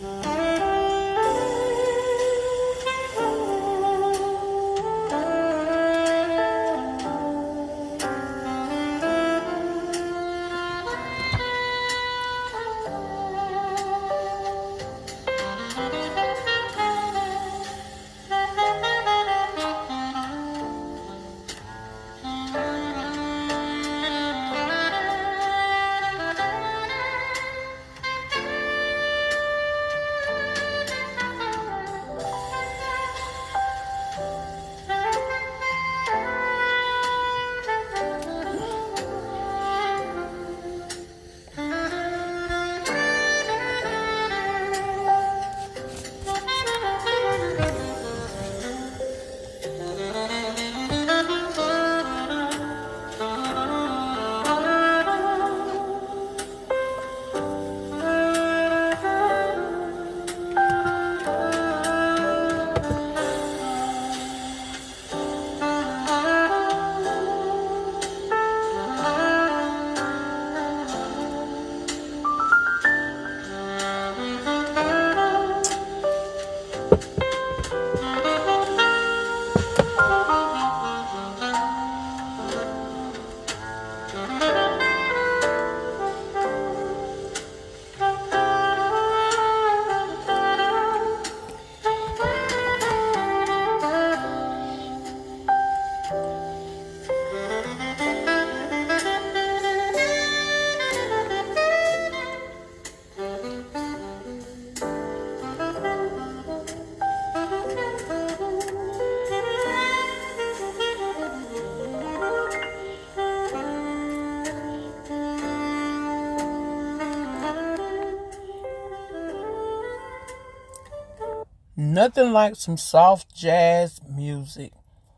Nothing like some soft jazz music,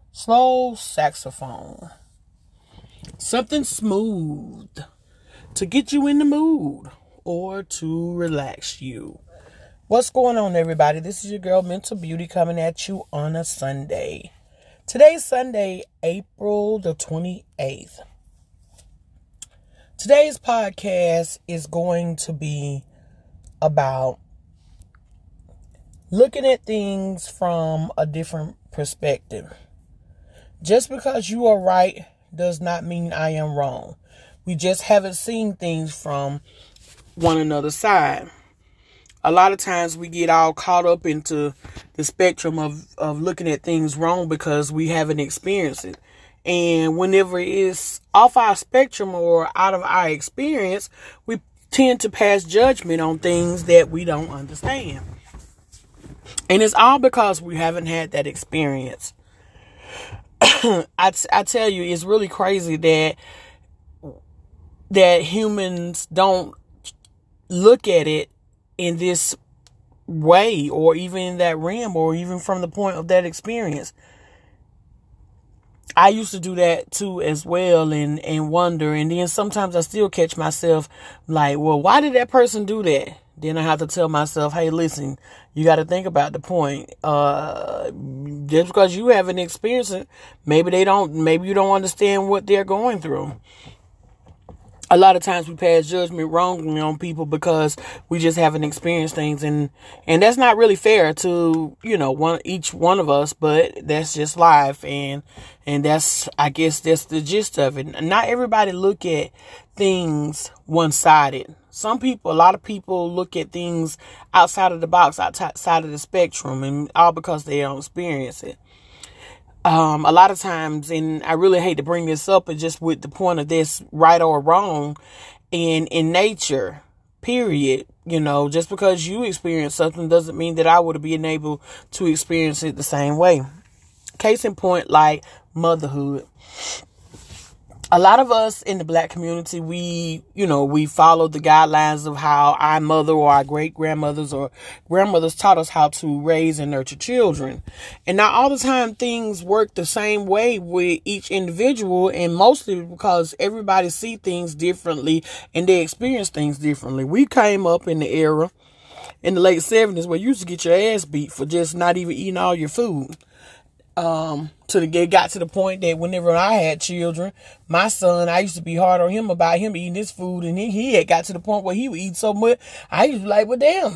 slow saxophone, something smooth to get you in the mood or to relax you. What's going on, everybody? This is your girl, Mental Beauty, coming at you on a Sunday. Today's Sunday, April the 28th. Today's podcast is going to be about looking at things from a different perspective. Just because you are right does not mean I am wrong. We just haven't seen things from one another's side. A lot of times we get all caught up into the spectrum of looking at things wrong because we haven't experienced it. And whenever it is off our spectrum or out of our experience, we tend to pass judgment on things that we don't understand. And it's all because we haven't had that experience. I tell you, it's really crazy that humans don't look at it in this way, or even in that realm, or even from the point of that experience. I used to do that too as well, and wonder, and then sometimes I still catch myself like, well, why did that person do that? Then I have to tell myself, hey, listen, you got to think about the point. Just because you haven't experienced it, maybe you don't understand what they're going through. A lot of times we pass judgment wrongly on people because we just haven't experienced things, and that's not really fair to, each one of us, but that's just life, and that's, I guess that's the gist of it. Not everybody look at things one-sided. A lot of people look at things outside of the box, outside of the spectrum, and all because they don't experience it. A lot of times, and I really hate to bring this up, but just with the point of this, right or wrong, in nature, period, just because you experience something doesn't mean that I would have been able to experience it the same way. Case in point, like motherhood. A lot of us in the Black community, we follow the guidelines of how our mother or our great grandmothers or grandmothers taught us how to raise and nurture children. And not all the time things work the same way with each individual, and mostly because everybody see things differently and they experience things differently. We came up in the era in the late 70s where you used to get your ass beat for just not even eating all your food. It got to the point that whenever I had children, my son, I used to be hard on him about him eating his food, and he had got to the point where he would eat so much, I used to be like, well, damn,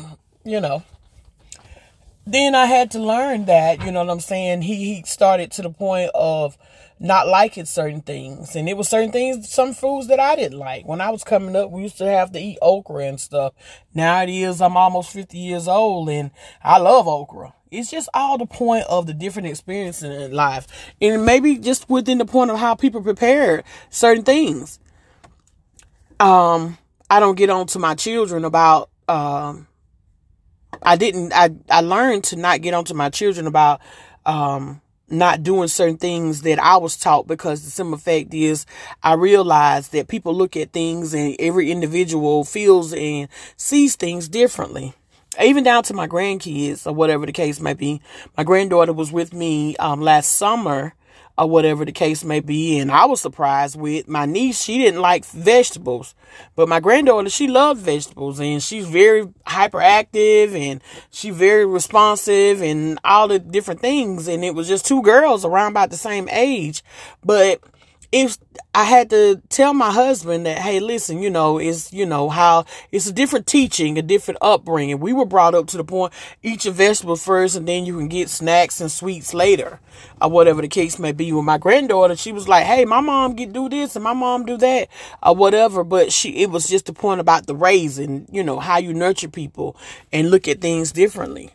you know. Then I had to learn that, you know what I'm saying? He started to the point of not liking certain things. And it was certain things, some foods that I didn't like. When I was coming up, we used to have to eat okra and stuff. Now it is, I'm almost 50 years old and I love okra. It's just all the point of the different experiences in life. And maybe just within the point of how people prepare certain things. I don't get on to my children about, I learned to not get onto my children about, not doing certain things that I was taught, because the simple fact is I realized that people look at things and every individual feels and sees things differently. Even down to my grandkids or whatever the case may be. My granddaughter was with me, last summer, or whatever the case may be. And I was surprised with my niece. She didn't like vegetables, but my granddaughter, she loved vegetables, and she's very hyperactive and she's very responsive and all the different things. And it was just two girls around about the same age. But if I had to tell my husband that, hey, listen, it's, how it's a different teaching, a different upbringing. We were brought up to the point, eat your vegetables first and then you can get snacks and sweets later, or whatever the case may be. With my granddaughter, she was like, hey, my mom do this and my mom do that, or whatever. But it was just the point about the raising, how you nurture people and look at things differently,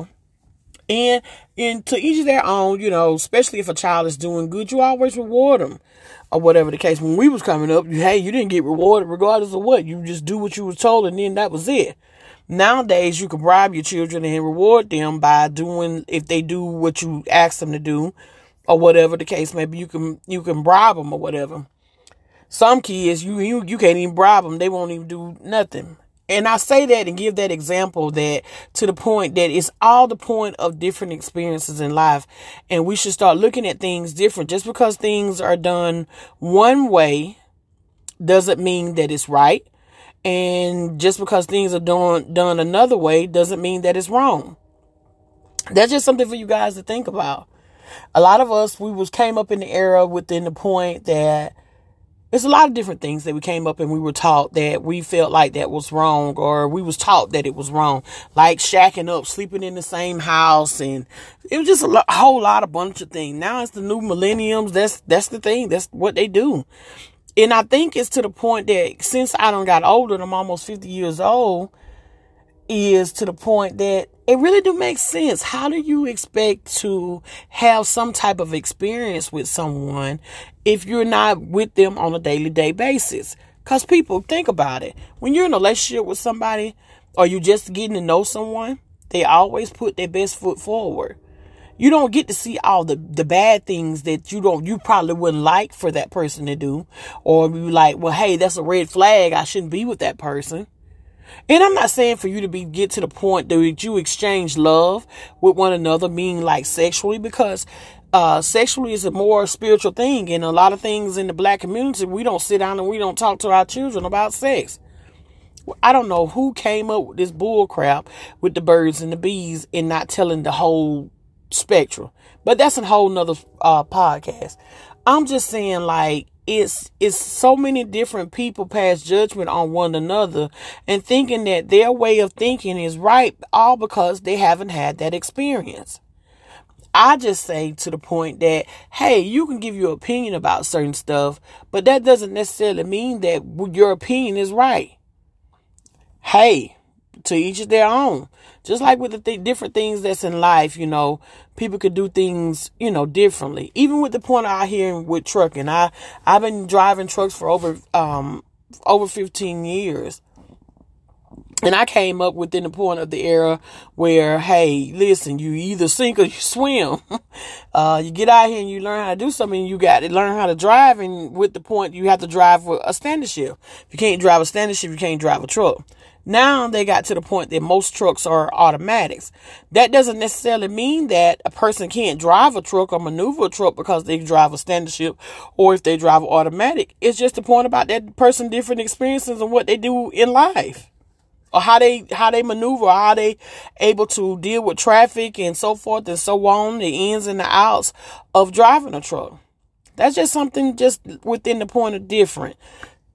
And to each their own, especially if a child is doing good, you always reward them, or whatever the case. When we was coming up, you didn't get rewarded regardless of what. You just do what you were told, and then that was it. Nowadays, you can bribe your children and reward them by doing, if they do what you ask them to do, or whatever the case may be. You can bribe them or whatever. Some kids, you can't even bribe them. They won't even do nothing. And I say that and give that example that to the point that it's all the point of different experiences in life. And we should start looking at things different. Just because things are done one way doesn't mean that it's right. And just because things are done another way doesn't mean that it's wrong. That's just something for you guys to think about. A lot of us, came up in the era within the point that it's a lot of different things that we came up and we were taught that we felt like that was wrong, or we was taught that it was wrong, like shacking up, sleeping in the same house. And it was just a whole lot of bunch of things. Now it's the new millenniums. That's the thing. That's what they do. And I think it's to the point that since I done got older, and I'm almost 50 years old, is to the point that it really do make sense. How do you expect to have some type of experience with someone if you're not with them on a day-to-day basis? Because people, think about it. When you're in a relationship with somebody, or you just getting to know someone, they always put their best foot forward. You don't get to see all the bad things that you probably wouldn't like for that person to do. Or be like, well, hey, that's a red flag. I shouldn't be with that person. And I'm not saying for you to get to the point that you exchange love with one another, meaning like sexually, because sexually is a more spiritual thing. And a lot of things in the black community, we don't sit down and we don't talk to our children about sex. I don't know who came up with this bull crap with the birds and the bees and not telling the whole spectrum. But that's a whole nother podcast. I'm just saying, like, it's so many different people pass judgment on one another and thinking that their way of thinking is right, all because they haven't had that experience. I just say to the point that, hey, you can give your opinion about certain stuff, but that doesn't necessarily mean that your opinion is right. Hey, to each their own. Just like with the different things that's in life, people could do things, differently. Even with the point out here with trucking, I've been driving trucks for over 15 years. And I came up within the point of the era where, hey, listen, you either sink or you swim. You get out here and you learn how to do something. You got to learn how to drive. And with the point, you have to drive with a standard shift. If you can't drive a standard shift, you can't drive a truck. Now they got to the point that most trucks are automatics. That doesn't necessarily mean that a person can't drive a truck or maneuver a truck because they drive a standard shift or if they drive automatic. It's just the point about that person, different experiences and what they do in life, or how they maneuver, or how they able to deal with traffic and so forth and so on, the ins and the outs of driving a truck. That's just something just within the point of different.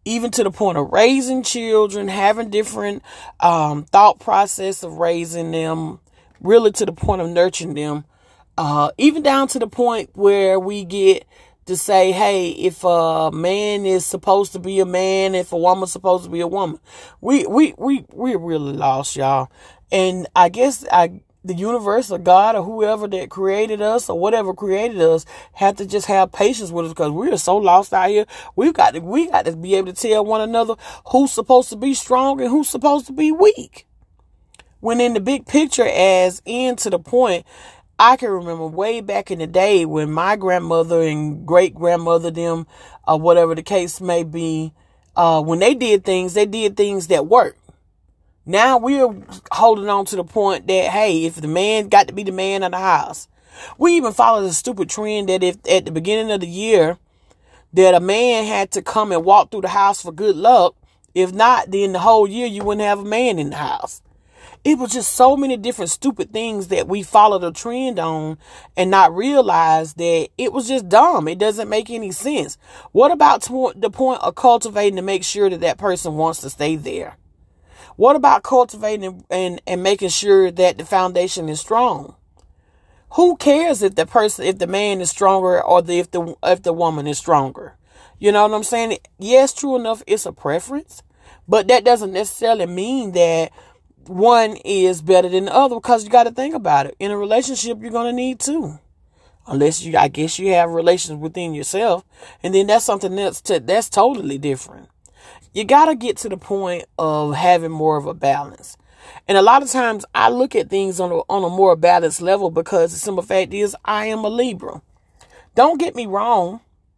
even to the point of raising children, having different thought process of raising them, really to the point of nurturing them, even down to the point where we get to say, hey, if a man is supposed to be a man, if a woman's supposed to be a woman, we're really lost, y'all. And I guess the universe or God or whoever that created us or whatever created us have to just have patience with us, because we are so lost out here. We got to be able to tell one another who's supposed to be strong and who's supposed to be weak. When in the big picture, as in to the point, I can remember way back in the day when my grandmother and great grandmother, them, whatever the case may be, when they did things that worked. Now we're holding on to the point that, hey, if the man got to be the man of the house. We even follow the stupid trend that if at the beginning of the year that a man had to come and walk through the house for good luck, if not, then the whole year you wouldn't have a man in the house. It was just so many different stupid things that we followed a trend on and not realize that it was just dumb. It doesn't make any sense. What about the point of cultivating to make sure that that person wants to stay there? What about cultivating and making sure that the foundation is strong? Who cares if the man is stronger or if the woman is stronger? You know what I'm saying? Yes, true enough, it's a preference, but that doesn't necessarily mean that one is better than the other, because you got to think about it. In a relationship, you're going to need two. Unless I guess you have relations within yourself. And then that's something that's totally different. You got to get to the point of having more of a balance. And a lot of times I look at things on a more balanced level, because the simple fact is I am a Libra. Don't get me wrong.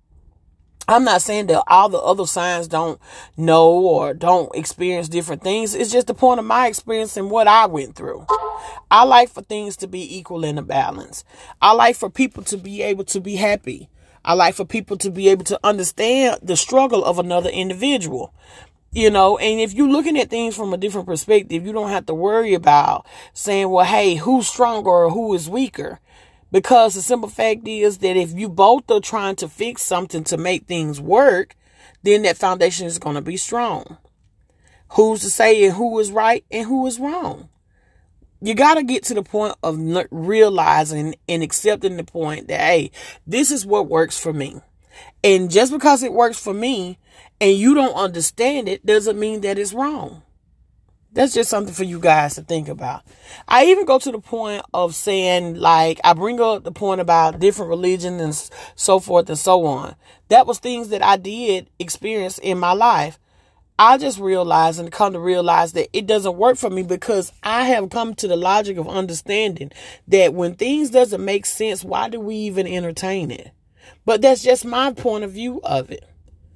I'm not saying that all the other signs don't know or don't experience different things. It's just the point of my experience and what I went through. I like for things to be equal in a balance. I like for people to be able to be happy. I like for people to be able to understand the struggle of another individual. You know, and if you're looking at things from a different perspective, you don't have to worry about saying, well, hey, who's stronger or who is weaker? Because the simple fact is that if you both are trying to fix something to make things work, then that foundation is going to be strong. Who's to say who is right and who is wrong? You got to get to the point of realizing and accepting the point that, hey, this is what works for me. And just because it works for me and you don't understand it doesn't mean that it's wrong. That's just something for you guys to think about. I even go to the point of saying, like, I bring up the point about different religions and so forth and so on. That was things that I did experience in my life. I just realized and come to realize that it doesn't work for me, because I have come to the logic of understanding that when things doesn't make sense, why do we even entertain it? But that's just my point of view of it.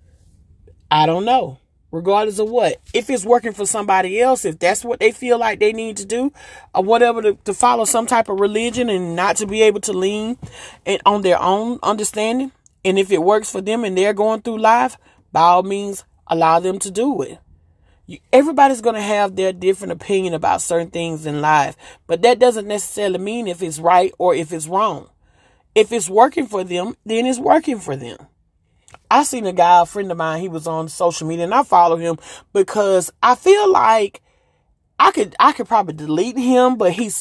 I don't know. Regardless of what, if it's working for somebody else, if that's what they feel like they need to do or whatever, to follow some type of religion and not to be able to lean on their own understanding. And if it works for them and they're going through life, by all means, allow them to do it. Everybody's going to have their different opinion about certain things in life, but that doesn't necessarily mean if it's right or if it's wrong. If it's working for them, then it's working for them. I seen a friend of mine, he was on social media, and I follow him because I feel like I could probably delete him, but he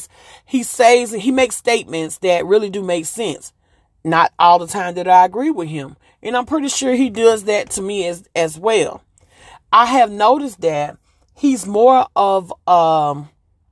makes statements that really do make sense. Not all the time that I agree with him. And I'm pretty sure he does that to me as well. I have noticed that he's more of a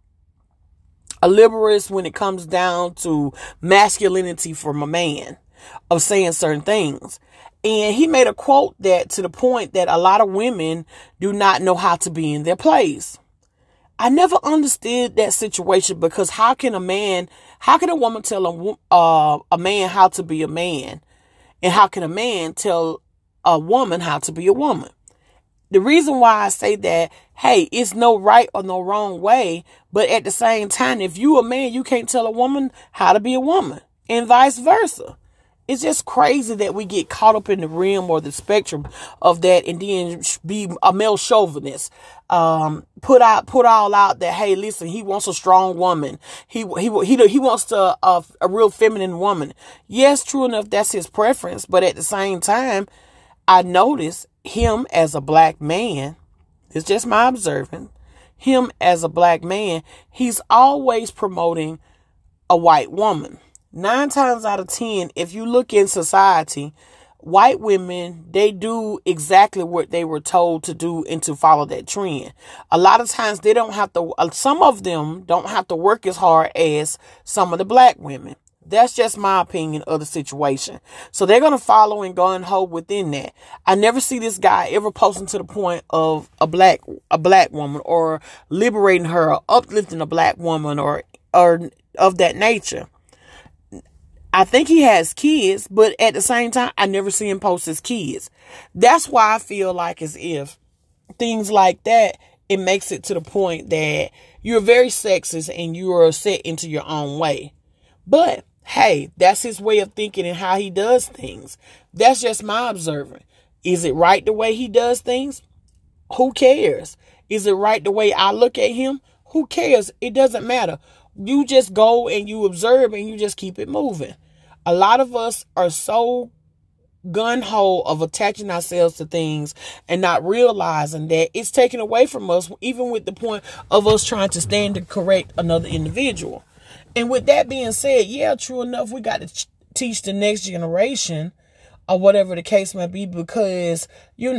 liberalist when it comes down to masculinity from a man, of saying certain things. And he made a quote that to the point that a lot of women do not know how to be in their place. I never understood that situation, because how can a woman tell a man how to be a man? And how can a man tell a woman how to be a woman? The reason why I say that, hey, it's no right or no wrong way. But at the same time, if you a man, you can't tell a woman how to be a woman, and vice versa. It's just crazy that we get caught up in the realm or the spectrum of that, and then be a male chauvinist. Put all out that, hey, listen, he wants a strong woman. He wants a real feminine woman. Yes, true enough, that's his preference. But at the same time, I notice him as a black man, it's just my observing, him as a black man, he's always promoting a white woman. 9 times out of 10, if you look in society, white women, they do exactly what they were told to do and to follow that trend. A lot of times they don't have to, some of them don't have to work as hard as some of the black women. That's just my opinion of the situation. So they're going to follow and go and hold within that. I never see this guy ever posting to the point of a black woman or liberating her or uplifting a black woman or of that nature. I think he has kids, but at the same time, I never see him post his kids. That's why I feel like as if things like that, it makes it to the point that you're very sexist and you are set into your own way. But hey, that's his way of thinking and how he does things. That's just my observing. Is it right the way he does things? Who cares? Is it right the way I look at him? Who cares? It doesn't matter. You just go and you observe and you just keep it moving. A lot of us are so gun-ho of attaching ourselves to things and not realizing that it's taken away from us, even with the point of us trying to stand to correct another individual. And with that being said, yeah, true enough, we got to teach the next generation or whatever the case may be, because,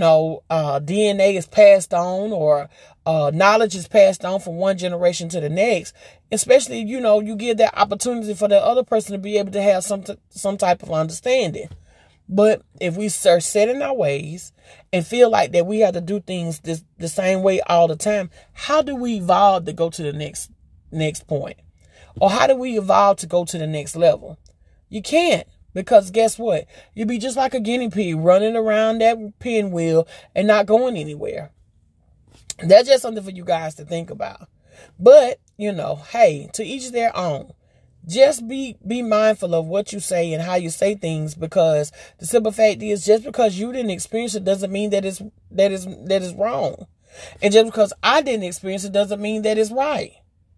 DNA is passed on or knowledge is passed on from one generation to the next. Especially, you give that opportunity for the other person to be able to have some type of understanding. But if we are set in our ways and feel like that we have to do things the same way all the time, how do we evolve to go to the next point? Or how do we evolve to go to the next level? You can't. Because guess what? You'll be just like a guinea pig running around that pinwheel and not going anywhere. That's just something for you guys to think about. But, hey, to each their own. Just be mindful of what you say and how you say things, because the simple fact is, just because you didn't experience it doesn't mean that is wrong. And just because I didn't experience it doesn't mean that it's right.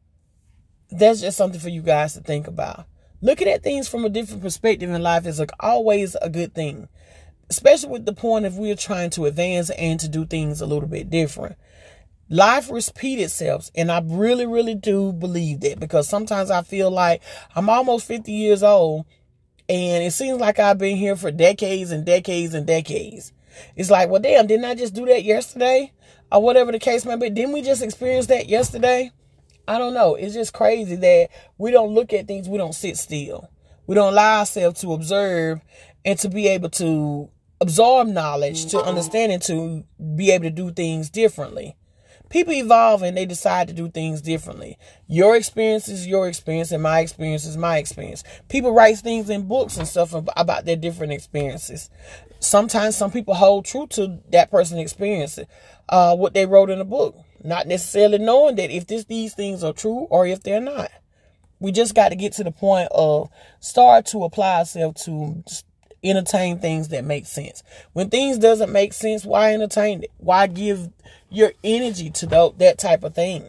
That's just something for you guys to think about. Looking at things from a different perspective in life is always a good thing, especially with the point if we're trying to advance and to do things a little bit different. Life repeats itself, and I really, really do believe that, because sometimes I feel like I'm almost 50 years old, and it seems like I've been here for decades and decades and decades. It's like, well, damn, didn't I just do that yesterday? Or whatever the case may be. Didn't we just experience that yesterday? I don't know. It's just crazy that we don't look at things. We don't sit still. We don't allow ourselves to observe and to be able to absorb knowledge, to understand, and to be able to do things differently. People evolve and they decide to do things differently. Your experience is your experience and my experience is my experience. People write things in books and stuff about their different experiences. Sometimes some people hold true to that person's experience, what they wrote in a book, not necessarily knowing that if these things are true or if they're not. We just got to get to the point of start to apply ourselves to entertain things that make sense. When things doesn't make sense, why entertain it? Why give your energy to that type of thing?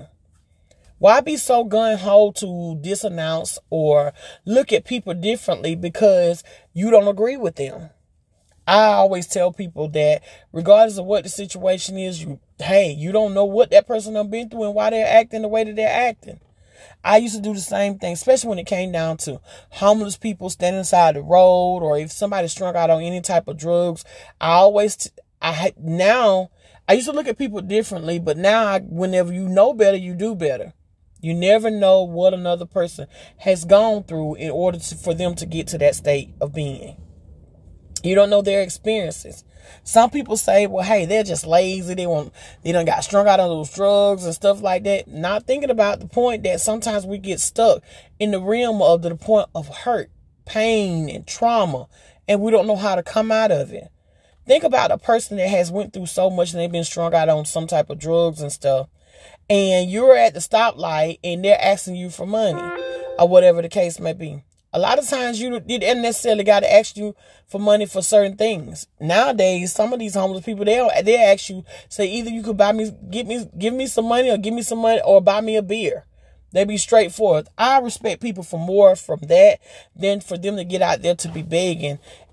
Why be so gung-ho to disanounce or look at people differently because you don't agree with them? I always tell people that regardless of what the situation is, you don't know what that person has been through and why they're acting the way that they're acting. I used to do the same thing, especially when it came down to homeless people standing inside the road, or if somebody's strung out on any type of drugs. I used to look at people differently, but now whenever you know better, you do better. You never know what another person has gone through in order for them to get to that state of being. You don't know their experiences. Some people say, well, hey, they're just lazy. They done got strung out on those drugs and stuff like that. Not thinking about the point that sometimes we get stuck in the realm of the point of hurt, pain, and trauma, and we don't know how to come out of it. Think about a person that has went through so much and they've been strung out on some type of drugs and stuff, and you're at the stoplight and they're asking you for money or whatever the case may be. A lot of times you didn't necessarily got to ask you for money for certain things. Nowadays, some of these homeless people, they'll ask you, say either you could give me some money, or give me some money, or buy me a beer. They be straightforward. I respect people for more from that than for them to get out there to be begging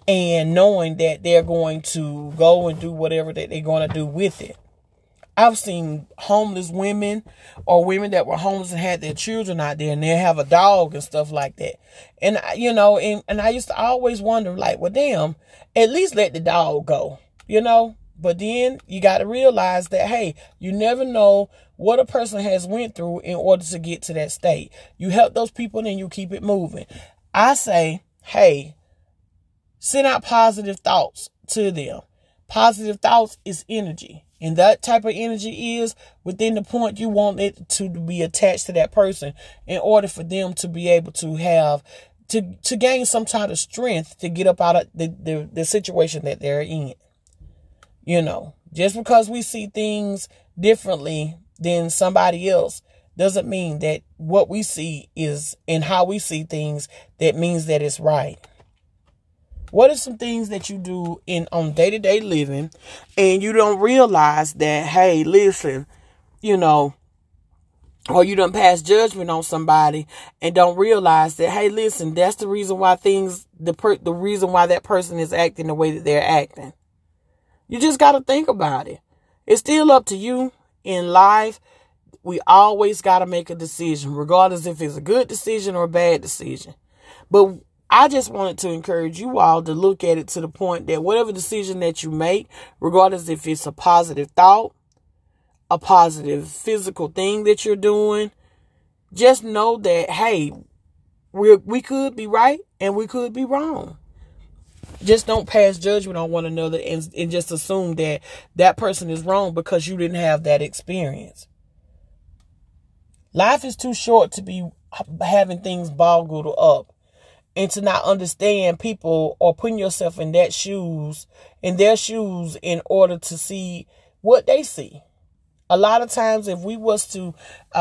and knowing that they're going to go and do whatever that they're going to do with it. I've seen homeless women or women that were homeless and had their children out there and they have a dog and stuff like that. And, and I used to always wonder, like, well, damn, at least let the dog go, But then you got to realize that, hey, you never know what a person has went through in order to get to that state. You help those people and you keep it moving. I say, hey, send out positive thoughts to them. Positive thoughts is energy. And that type of energy is within the point you want it to be attached to that person in order for them to be able to have, to gain some kind of strength to get up out of the situation that they're in. Just because we see things differently than somebody else doesn't mean that what we see is, and how we see things, that means that it's right. What are some things that you do on day-to-day living and you don't realize that, hey, listen, or you done pass judgment on somebody and don't realize that, hey, listen, that's the reason why the reason why that person is acting the way that they're acting. You just got to think about it. It's still up to you in life. We always got to make a decision, regardless if it's a good decision or a bad decision. But I just wanted to encourage you all to look at it to the point that whatever decision that you make, regardless if it's a positive thought, a positive physical thing that you're doing, just know that, hey, we could be right and we could be wrong. Just don't pass judgment on one another and just assume that that person is wrong because you didn't have that experience. Life is too short to be having things boggled up. And to not understand people or putting yourself in their shoes in order to see what they see. A lot of times, if we was to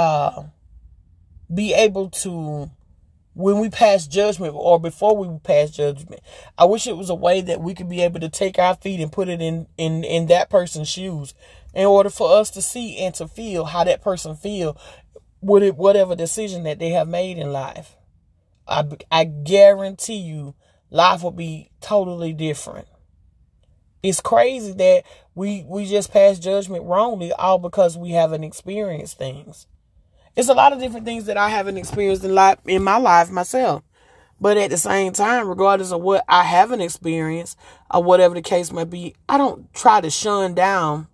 be able to, when we pass judgment or before we pass judgment, I wish it was a way that we could be able to take our feet and put it in that person's shoes in order for us to see and to feel how that person feel with whatever decision that they have made in life. I guarantee you life will be totally different. It's crazy that we just pass judgment wrongly all because we haven't experienced things. It's a lot of different things that I haven't experienced in my life myself. But at the same time, regardless of what I haven't experienced or whatever the case might be, I don't try to shun down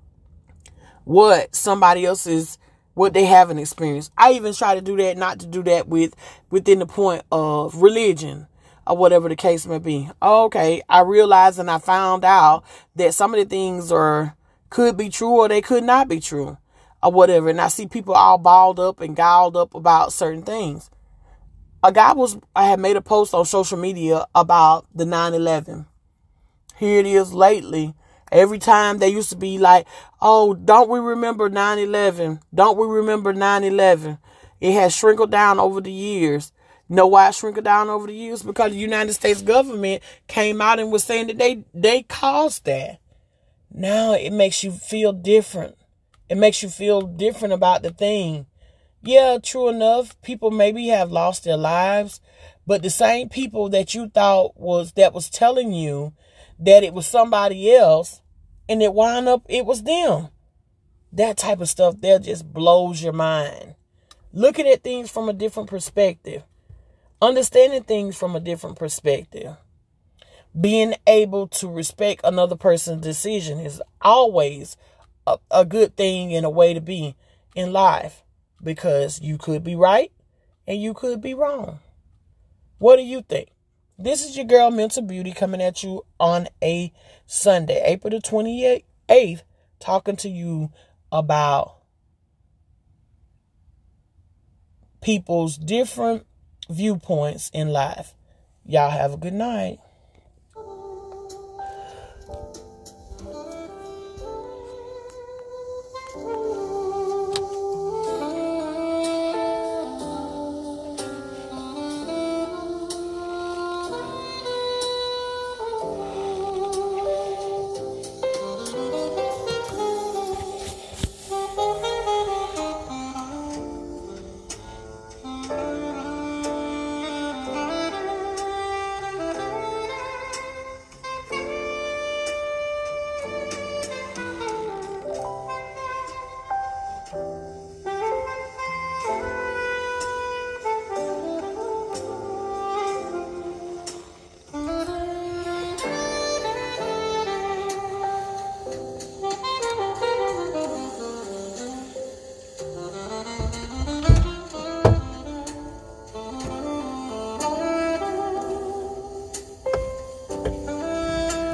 what somebody else is, what they haven't experienced. I even try to do that, not to do that within the point of religion or whatever the case may be. Okay, I realized and I found out that some of the things could be true or they could not be true or whatever. And I see people all balled up and galled up about certain things. I had made a post on social media about the 9/11. Here it is lately. Every time they used to be like, oh, don't we remember 9/11? Don't we remember 9/11? It has shrinkled down over the years. You know why it shrinkled down over the years? Because the United States government came out and was saying that they caused that. Now it makes you feel different. It makes you feel different about the thing. Yeah, true enough, people maybe have lost their lives, but the same people that you thought was telling you that it was somebody else, and it was them. That type of stuff there just blows your mind. Looking at things from a different perspective. Understanding things from a different perspective. Being able to respect another person's decision is always a good thing and a way to be in life. Because you could be right and you could be wrong. What do you think? This is your girl, Mental Beauty, coming at you on a Sunday, April the 28th, talking to you about people's different viewpoints in life. Y'all have a good night.